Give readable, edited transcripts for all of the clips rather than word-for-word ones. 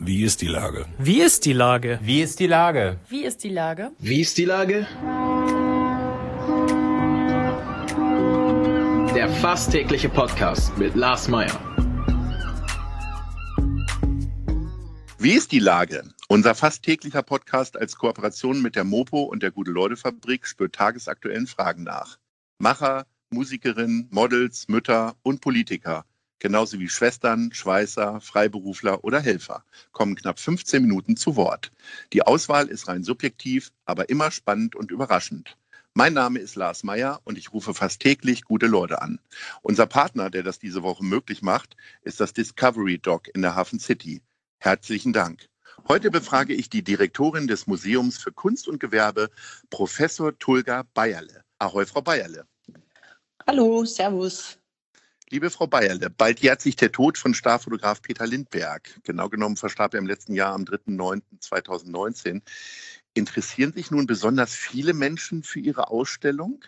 Wie ist die Lage? Wie ist die Lage? Wie ist die Lage? Wie ist die Lage? Wie ist die Lage? Der fast tägliche Podcast mit Lars Meyer. Wie ist die Lage? Unser fast täglicher Podcast als Kooperation mit der Mopo und der Gute-Leute-Fabrik spürt tagesaktuellen Fragen nach. Macher, Musikerinnen, Models, Mütter und Politiker, genauso wie Schwestern, Schweißer, Freiberufler oder Helfer, kommen knapp 15 Minuten zu Wort. Die Auswahl ist rein subjektiv, aber immer spannend und überraschend. Mein Name ist Lars Meyer und ich rufe fast täglich gute Leute an. Unser Partner, der das diese Woche möglich macht, ist das Discovery Dog in der Hafen City. Herzlichen Dank. Heute befrage ich die Direktorin des Museums für Kunst und Gewerbe, Professor Tulga Beierle. Ahoi, Frau Beierle. Hallo, servus. Liebe Frau Beierle, bald jährt sich der Tod von Starfotograf Peter Lindberg. Genau genommen verstarb er im letzten Jahr am 3.9.2019. Interessieren sich nun besonders viele Menschen für Ihre Ausstellung?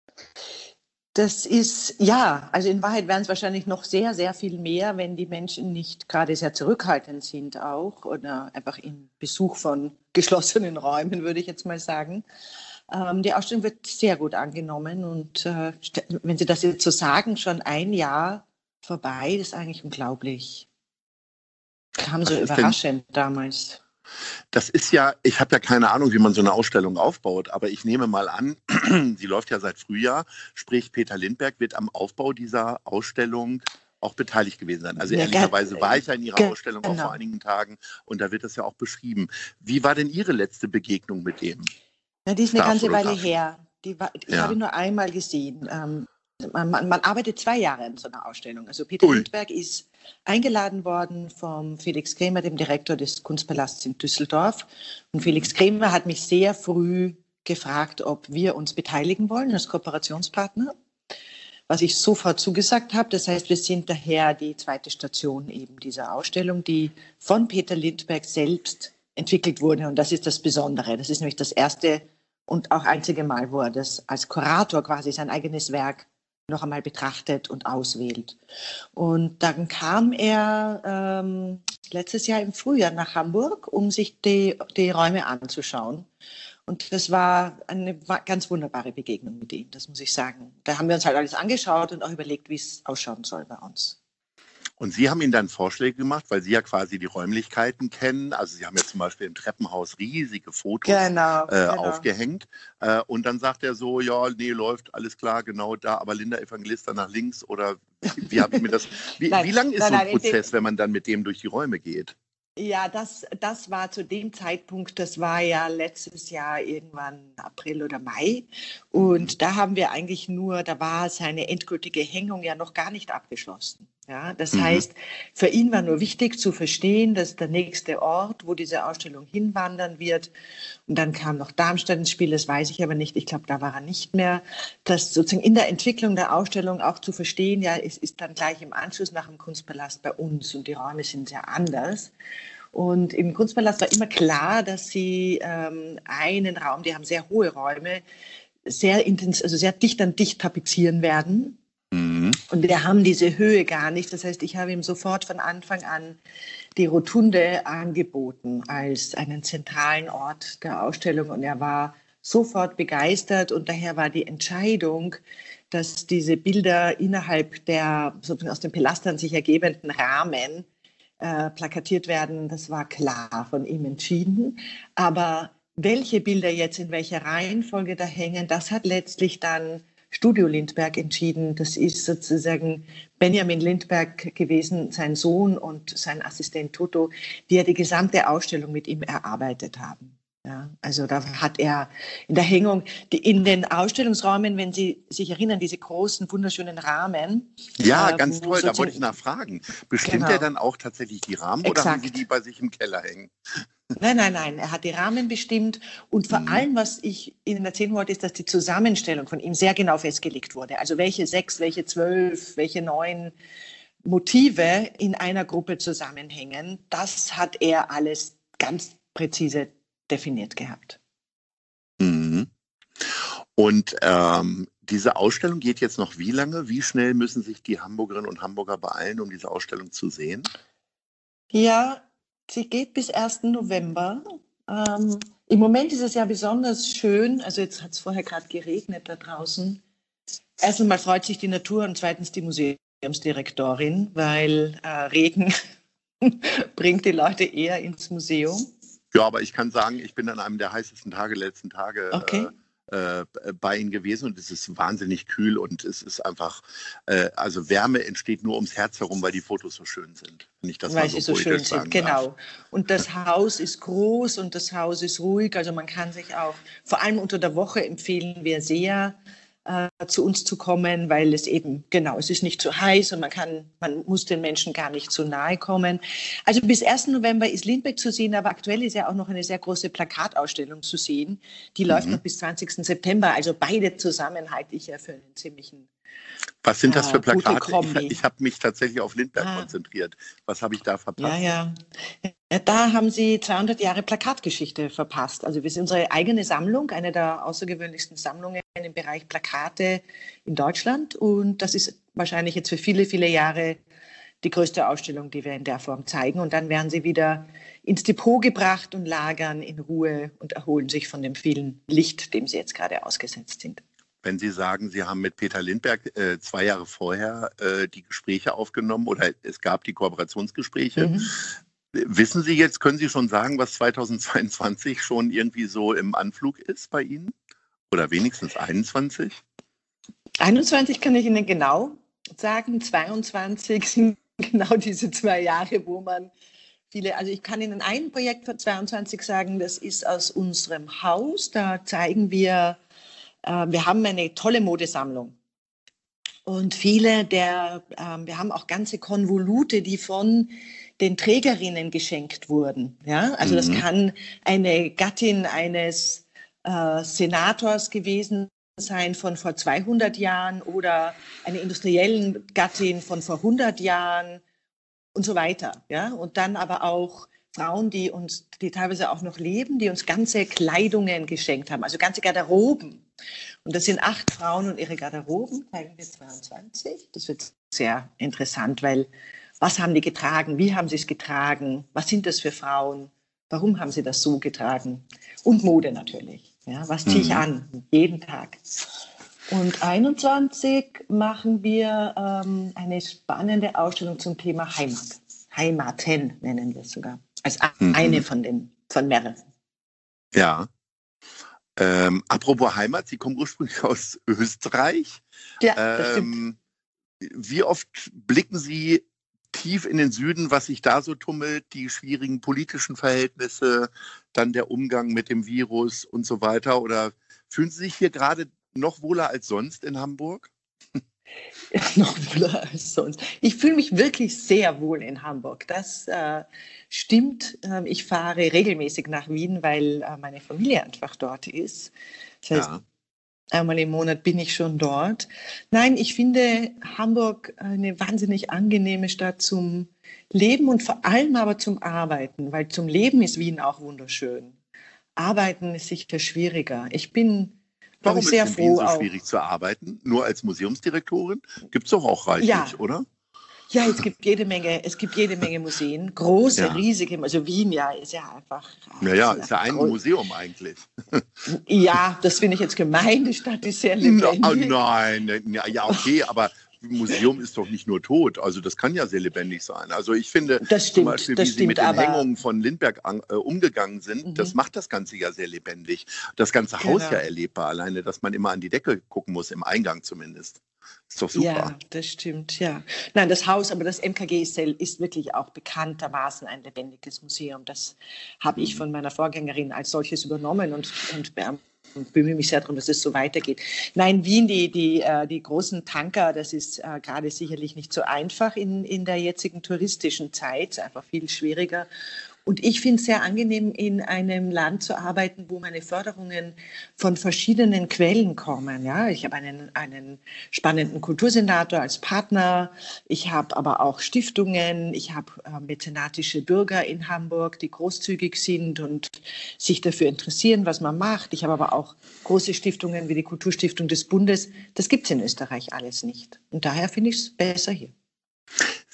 Das ist, ja, also in Wahrheit wären es wahrscheinlich noch sehr, sehr viel mehr, wenn die Menschen nicht gerade sehr zurückhaltend sind auch oder einfach in Besuch von geschlossenen Räumen, würde ich jetzt mal sagen. Die Ausstellung wird sehr gut angenommen und wenn Sie das jetzt so sagen, schon ein Jahr vorbei, das ist eigentlich unglaublich. Kam so überraschend damals. Das ist ja, ich habe ja keine Ahnung, wie man so eine Ausstellung aufbaut, aber ich nehme mal an, sie läuft ja seit Frühjahr, sprich Peter Lindberg wird am Aufbau dieser Ausstellung auch beteiligt gewesen sein. Also ehrlicherweise war ich ja in Ihrer Ausstellung auch vor einigen Tagen und da wird das ja auch beschrieben. Wie war denn Ihre letzte Begegnung mit dem? Ja, die ist eine ganze Weile her. Ich habe ihn nur einmal gesehen. Man arbeitet 2 Jahre in so einer Ausstellung. Also Peter Lindberg ist eingeladen worden vom Felix Kremer, dem Direktor des Kunstpalasts in Düsseldorf. Und Felix Kremer hat mich sehr früh gefragt, ob wir uns beteiligen wollen als Kooperationspartner, was ich sofort zugesagt habe. Das heißt, wir sind daher die zweite Station eben dieser Ausstellung, die von Peter Lindberg selbst entwickelt wurde. Und das ist das Besondere. Das ist nämlich das erste und auch einzige Mal, wo er das als Kurator quasi sein eigenes Werk noch einmal betrachtet und auswählt. Und dann kam er letztes Jahr im Frühjahr nach Hamburg, um sich die Räume anzuschauen. Und das war eine ganz wunderbare Begegnung mit ihm, das muss ich sagen. Da haben wir uns halt alles angeschaut und auch überlegt, wie es ausschauen soll bei uns. Und Sie haben Ihnen dann Vorschläge gemacht, weil Sie ja quasi die Räumlichkeiten kennen. Also Sie haben ja zum Beispiel im Treppenhaus riesige Fotos aufgehängt. Und dann sagt er so, ja, nee, läuft, alles klar, genau da, aber Linda Evangelista nach links. Oder wie habe ich mir das... Wie lang ist so ein Prozess, wenn man dann mit dem durch die Räume geht? Ja, das war zu dem Zeitpunkt, das war ja letztes Jahr irgendwann April oder Mai. Und da haben wir eigentlich da war seine endgültige Hängung ja noch gar nicht abgeschlossen. Ja, das heißt, für ihn war nur wichtig zu verstehen, dass der nächste Ort, wo diese Ausstellung hinwandern wird, und dann kam noch Darmstadt ins Spiel, das weiß ich aber nicht, ich glaube, da war er nicht mehr, dass sozusagen in der Entwicklung der Ausstellung auch zu verstehen, ja, es ist dann gleich im Anschluss nach dem Kunstpalast bei uns und die Räume sind sehr anders. Und im Kunstpalast war immer klar, dass sie einen Raum, die haben sehr hohe Räume, sehr intensiv, also sehr dicht an dicht tapezieren werden. Und wir haben diese Höhe gar nicht. Das heißt, ich habe ihm sofort von Anfang an die Rotunde angeboten als einen zentralen Ort der Ausstellung. Und er war sofort begeistert. Und daher war die Entscheidung, dass diese Bilder innerhalb der sozusagen aus den Pilastern sich ergebenden Rahmen plakatiert werden, das war klar von ihm entschieden. Aber welche Bilder jetzt in welcher Reihenfolge da hängen, das hat letztlich dann Studio Lindberg entschieden. Das ist sozusagen Benjamin Lindberg gewesen, sein Sohn und sein Assistent Toto, die ja die gesamte Ausstellung mit ihm erarbeitet haben. Ja, also da hat er in der Hängung, in den Ausstellungsräumen, wenn Sie sich erinnern, diese großen, wunderschönen Rahmen. Ja, ganz toll, da wollte ich nachfragen. Bestimmt er dann auch tatsächlich die Rahmen oder haben Sie die bei sich im Keller hängen? Nein, er hat die Rahmen bestimmt und vor allem, was ich Ihnen erzählen wollte, ist, dass die Zusammenstellung von ihm sehr genau festgelegt wurde. Also welche 6, welche 12, welche 9 Motive in einer Gruppe zusammenhängen, das hat er alles ganz präzise definiert gehabt. Und diese Ausstellung geht jetzt noch wie lange? Wie schnell müssen sich die Hamburgerinnen und Hamburger beeilen, um diese Ausstellung zu sehen? Ja, Sie geht bis 1. November. Im Moment ist es ja besonders schön. Also jetzt hat es vorher gerade geregnet da draußen. Erstens mal freut sich die Natur und zweitens die Museumsdirektorin, weil Regen bringt die Leute eher ins Museum. Ja, aber ich kann sagen, ich bin an einem der heißesten letzten Tage Okay. Bei Ihnen gewesen und es ist wahnsinnig kühl und es ist einfach, also Wärme entsteht nur ums Herz herum, weil die Fotos so schön sind. Wenn ich das Weil mal sie so so schön poetisch sagen sind, genau. darf. Und das Haus ist groß und das Haus ist ruhig. Also man kann sich auch, vor allem unter der Woche empfehlen wir sehr, zu uns zu kommen, weil es eben, genau, es ist nicht zu heiß und man muss den Menschen gar nicht zu nahe kommen. Also bis 1. November ist Lindbergh zu sehen, aber aktuell ist ja auch noch eine sehr große Plakatausstellung zu sehen. Die läuft noch bis 20. September. Also beide zusammen halte ich ja für einen ziemlichen Was sind das für gute Plakate? Kombi. Ich habe mich tatsächlich auf Lindbergh konzentriert. Was habe ich da verpasst? Ja. Da haben Sie 200 Jahre Plakatgeschichte verpasst. Also wir sind unsere eigene Sammlung, eine der außergewöhnlichsten Sammlungen im Bereich Plakate in Deutschland. Und das ist wahrscheinlich jetzt für viele, viele Jahre die größte Ausstellung, die wir in der Form zeigen. Und dann werden sie wieder ins Depot gebracht und lagern in Ruhe und erholen sich von dem vielen Licht, dem sie jetzt gerade ausgesetzt sind. Wenn Sie sagen, Sie haben mit Peter Lindbergh 2 Jahre vorher die Gespräche aufgenommen oder es gab die Kooperationsgespräche. Wissen Sie jetzt, können Sie schon sagen, was 2022 schon irgendwie so im Anflug ist bei Ihnen? Oder wenigstens 21? 21 kann ich Ihnen genau sagen, 22 sind genau diese 2 Jahre, wo man also ich kann Ihnen ein Projekt für 22 sagen, das ist aus unserem Haus, da zeigen wir haben eine tolle Modesammlung. Und wir haben auch ganze Konvolute, die von den Trägerinnen geschenkt wurden. Ja? Also das kann eine Gattin eines Senators gewesen sein von vor 200 Jahren oder eine industriellen Gattin von vor 100 Jahren und so weiter. Ja? Und dann aber auch Frauen, die teilweise auch noch leben, die uns ganze Kleidungen geschenkt haben, also ganze Garderoben. Und das sind 8 Frauen und ihre Garderoben, zeigen wir 22. Das wird sehr interessant, weil was haben die getragen? Wie haben sie es getragen? Was sind das für Frauen? Warum haben sie das so getragen? Und Mode natürlich. Ja, was ziehe ich an? Jeden Tag. Und 21 machen wir eine spannende Ausstellung zum Thema Heimat. Heimaten nennen wir es sogar. Als eine von mehreren. Ja. Apropos Heimat, Sie kommen ursprünglich aus Österreich. Ja, das stimmt. Wie oft blicken Sie tief in den Süden, was sich da so tummelt, die schwierigen politischen Verhältnisse, dann der Umgang mit dem Virus und so weiter? Oder fühlen Sie sich hier gerade noch wohler als sonst in Hamburg? Noch wohler als sonst. Ich fühle mich wirklich sehr wohl in Hamburg. Das stimmt. Ich fahre regelmäßig nach Wien, weil meine Familie einfach dort ist. Das heißt, einmal im Monat bin ich schon dort. Nein, ich finde Hamburg eine wahnsinnig angenehme Stadt zum Leben und vor allem aber zum Arbeiten, weil zum Leben ist Wien auch wunderschön. Arbeiten ist sicher schwieriger. Ich bin Warum sehr ist in Wien froh so schwierig zu arbeiten? Nur als Museumsdirektorin? Gibt es doch auch reichlich, oder? Ja, es gibt jede Menge Museen, große, riesige, also Wien ist ja einfach. Naja, ist ja ein Museum eigentlich. Ja, das finde ich jetzt gemein, die Stadt ist sehr lebendig. Nein, ja, okay, aber Museum ist doch nicht nur tot, also das kann ja sehr lebendig sein. Also ich finde, zum Beispiel, wie Sie mit den Hängungen von Lindbergh umgegangen sind, das macht das Ganze ja sehr lebendig. Das ganze Haus ja erlebbar, alleine, dass man immer an die Decke gucken muss, im Eingang zumindest. Ist doch super. Ja, das stimmt, ja. Nein, das Haus, aber das MKG ist wirklich auch bekanntermaßen ein lebendiges Museum. Das habe ich von meiner Vorgängerin als solches übernommen und bemühe mich sehr darum, dass es so weitergeht. Nein, Wien, die großen Tanker, das ist gerade sicherlich nicht so einfach in der jetzigen touristischen Zeit, einfach viel schwieriger. Und ich finde es sehr angenehm, in einem Land zu arbeiten, wo meine Förderungen von verschiedenen Quellen kommen. Ja? Ich habe einen spannenden Kultursenator als Partner. Ich habe aber auch Stiftungen. Ich habe mäzenatische Bürger in Hamburg, die großzügig sind und sich dafür interessieren, was man macht. Ich habe aber auch große Stiftungen wie die Kulturstiftung des Bundes. Das gibt es in Österreich alles nicht. Und daher finde ich es besser hier.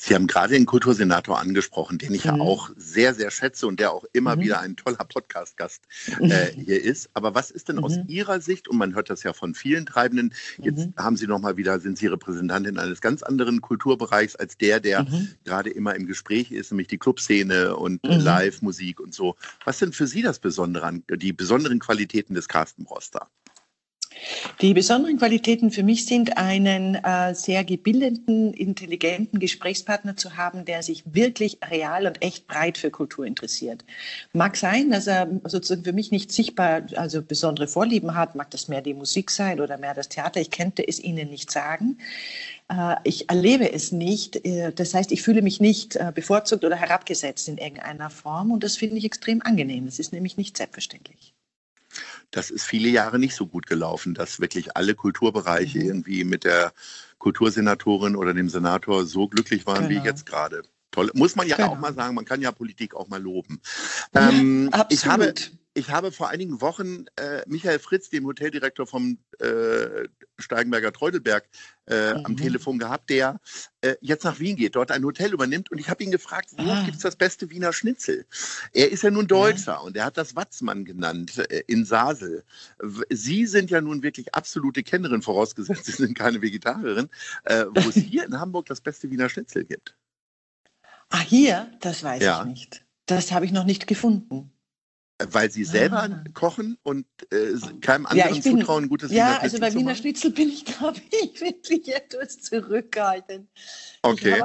Sie haben gerade den Kultursenator angesprochen, den ich ja auch sehr, sehr schätze und der auch immer wieder ein toller Podcast-Gast hier ist. Aber was ist denn aus Ihrer Sicht, und man hört das ja von vielen Treibenden, jetzt haben Sie nochmal wieder, sind Sie Repräsentantin eines ganz anderen Kulturbereichs als der gerade immer im Gespräch ist, nämlich die Clubszene und Live-Musik und so. Was sind für Sie das Besondere, die besonderen Qualitäten des Carsten Broster? Die besonderen Qualitäten für mich sind, einen sehr gebildeten, intelligenten Gesprächspartner zu haben, der sich wirklich real und echt breit für Kultur interessiert. Mag sein, dass er sozusagen für mich nicht sichtbar, also besondere Vorlieben hat, mag das mehr die Musik sein oder mehr das Theater, ich könnte es Ihnen nicht sagen. Ich erlebe es nicht, das heißt, ich fühle mich nicht bevorzugt oder herabgesetzt in irgendeiner Form und das finde ich extrem angenehm. Das ist nämlich nicht selbstverständlich. Das ist viele Jahre nicht so gut gelaufen, dass wirklich alle Kulturbereiche irgendwie mit der Kultursenatorin oder dem Senator so glücklich waren wie jetzt gerade. Toll. Muss man ja auch mal sagen, man kann ja Politik auch mal loben. Absolut. Ich habe vor einigen Wochen Michael Fritz, den Hoteldirektor vom Steigenberger Treudelberg, am Telefon gehabt, der jetzt nach Wien geht, dort ein Hotel übernimmt. Und ich habe ihn gefragt, wo gibt es das beste Wiener Schnitzel? Er ist ja nun Deutscher und er hat das Watzmann genannt in Sasel. Sie sind ja nun wirklich absolute Kennerin, vorausgesetzt, Sie sind keine Vegetarierin, wo es hier in Hamburg das beste Wiener Schnitzel gibt. Hier? Das weiß ich nicht. Das habe ich noch nicht gefunden. Weil Sie selber kochen und keinem anderen zutrauen, gutes Wiener Schnitzel also bei zu Wiener machen? Schnitzel bin ich, glaube ich, wirklich etwas zurückhaltend. Okay.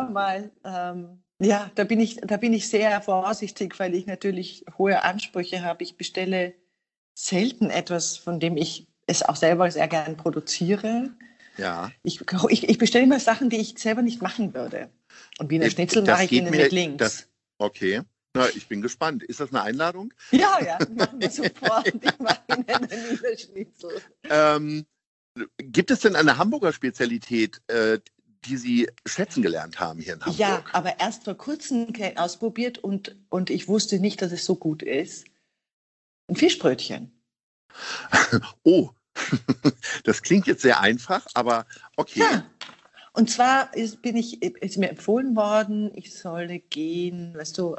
Da bin ich sehr vorsichtig, weil ich natürlich hohe Ansprüche habe. Ich bestelle selten etwas, von dem ich es auch selber sehr gern produziere. Ja. Ich bestelle immer Sachen, die ich selber nicht machen würde. Und Wiener Schnitzel mache ich Ihnen mit Links. Okay. Na, ich bin gespannt. Ist das eine Einladung? Ja, machen wir sofort. Ich mache Ihnen einen Wiener Schnitzel. Gibt es denn eine Hamburger Spezialität, die Sie schätzen gelernt haben hier in Hamburg? Ja, aber erst vor kurzem ausprobiert und ich wusste nicht, dass es so gut ist. Ein Fischbrötchen. Oh, das klingt jetzt sehr einfach, aber okay. Ja. Und zwar ist mir empfohlen worden, ich solle gehen, weißt du,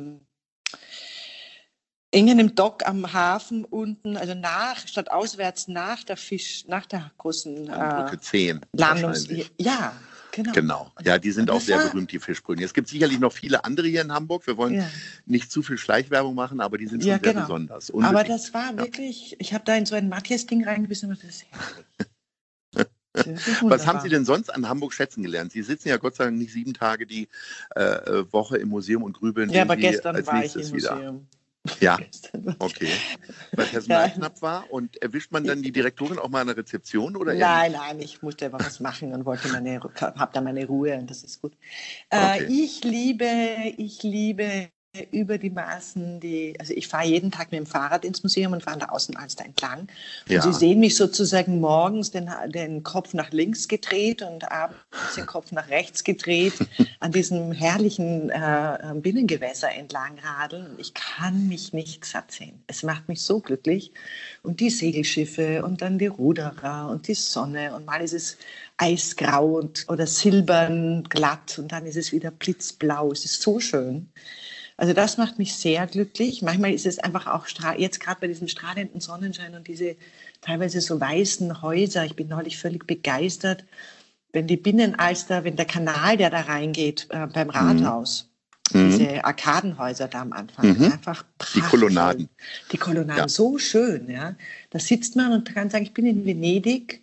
in einem Dock am Hafen unten, also statt auswärts nach der großen Brücke 10 Landungs. Ja, genau. Ja, die sind auch sehr berühmt, die Fischbrötchen. Es gibt sicherlich noch viele andere hier in Hamburg. Wir wollen nicht zu viel Schleichwerbung machen, aber die sind schon sehr besonders. Unbedingt. Aber das war wirklich, ich habe da in so ein Matthias-Ding reingebissen und das ist herrlich. Was haben Sie denn sonst an Hamburg schätzen gelernt? Sie sitzen ja Gott sei Dank nicht 7 Tage die Woche im Museum und grübeln. Ja, aber gestern war ich im Museum. Ja, okay. Weil Personal knapp war und erwischt man dann die Direktorin auch mal an der Rezeption? Oder nein, ich musste einfach was machen und habe da meine Ruhe und das ist gut. Okay. Ich liebe über die Maßen, also ich fahre jeden Tag mit dem Fahrrad ins Museum und fahre an der Außenalster entlang. Und Sie sehen mich sozusagen morgens den Kopf nach links gedreht und abends den Kopf nach rechts gedreht an diesem herrlichen Binnengewässer entlang radeln. Und ich kann mich nicht satt sehen. Es macht mich so glücklich. Und die Segelschiffe und dann die Ruderer und die Sonne und mal ist es eisgrau oder silbern glatt und dann ist es wieder blitzblau. Es ist so schön. Also das macht mich sehr glücklich. Manchmal ist es einfach auch, jetzt gerade bei diesem strahlenden Sonnenschein und diese teilweise so weißen Häuser, ich bin neulich völlig begeistert, wenn die Binnenalster, wenn der Kanal, der da reingeht beim Rathaus, diese Arkadenhäuser da am Anfang, einfach prachtvoll. Die Kolonnaden, so schön. Ja. Da sitzt man und kann sagen, ich bin in Venedig.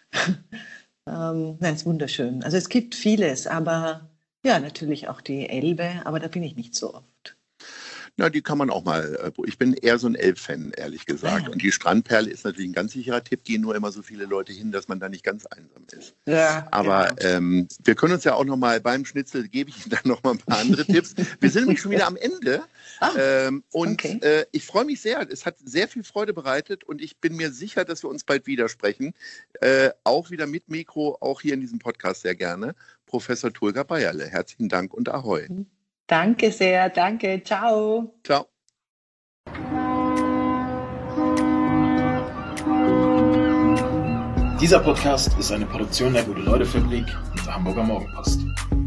Ist wunderschön. Also es gibt vieles, aber ja, natürlich auch die Elbe, aber da bin ich nicht so oft. Na, die kann man auch mal. Ich bin eher so ein Elb-Fan, ehrlich gesagt. Und die Strandperle ist natürlich ein ganz sicherer Tipp. Gehen nur immer so viele Leute hin, dass man da nicht ganz einsam ist. Ja, aber wir können uns ja auch noch mal beim Schnitzel, gebe ich Ihnen dann noch mal ein paar andere Tipps. Wir sind nämlich schon wieder am Ende. Ich freue mich sehr. Es hat sehr viel Freude bereitet und ich bin mir sicher, dass wir uns bald wieder sprechen. Auch wieder mit Mikro, auch hier in diesem Podcast sehr gerne. Professor Tulga Bayerle, herzlichen Dank und Ahoi. Danke sehr, danke, ciao. Ciao. Dieser Podcast ist eine Produktion der Gute-Leute-Fabrik und der Hamburger Morgenpost.